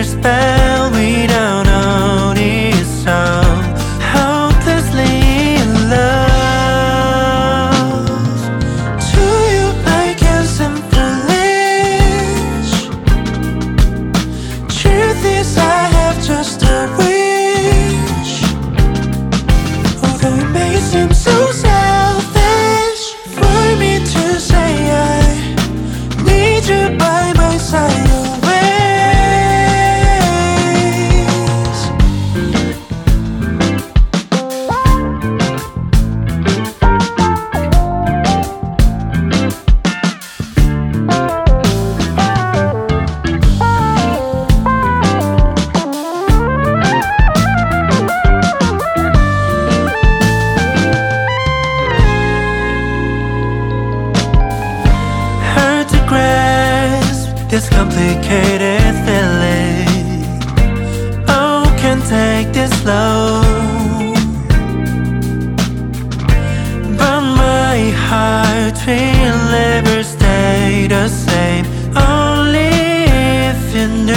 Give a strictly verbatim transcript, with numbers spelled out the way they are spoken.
your spell without notice. So hopelessly in love. To you I can sympathize. Truth is I have just a wish. Although it may seem so selfish for me to say I need you by my side always. Hard to grasp this complicated feeling. Oh, can't take this load. But my heart will never stay the same. Only if you know